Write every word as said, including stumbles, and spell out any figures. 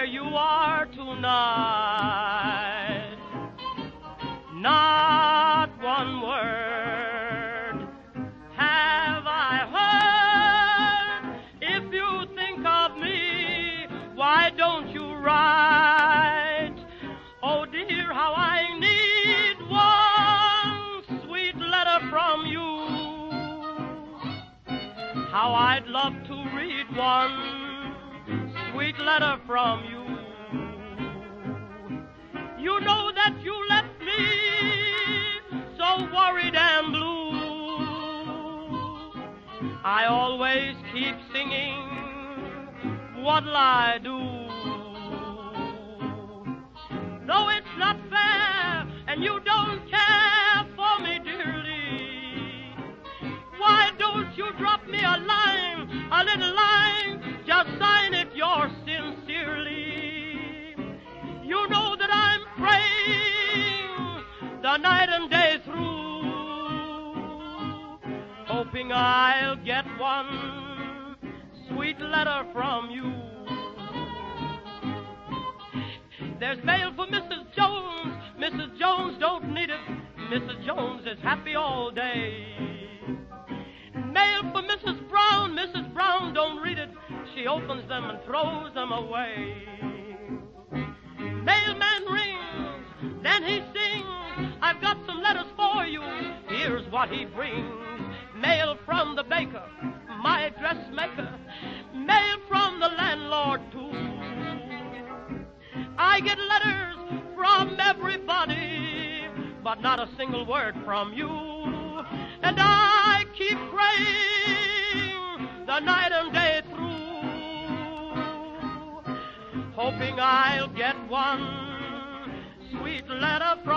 where you are tonight. Not one word have I heard. If you think of me, why don't you write? Oh dear, how I need one sweet letter from you. How I'd love to read one sweet letter from you. You know that you left me so worried and blue. I always keep singing, what'll I do? Though it's not fair and you don't care for me dearly, why don't you drop me a line, a little line, just sign it yours sincerely. You know that I'm praying the night and day through, hoping I'll get one sweet letter from you. There's mail for Missus Jones. Missus Jones don't need it. Missus Jones is happy all day. Mail for Missus Brown. Missus Brown don't read it. She opens them and throws them away. Mailman rings, then he sings, I've got some letters for you. Here's what he brings. Mail from the baker, my dressmaker. Mail from the landlord, too. I get letters from everybody, but not a single word from you. And I keep praying the night and day through, hoping I'll get one sweet letter from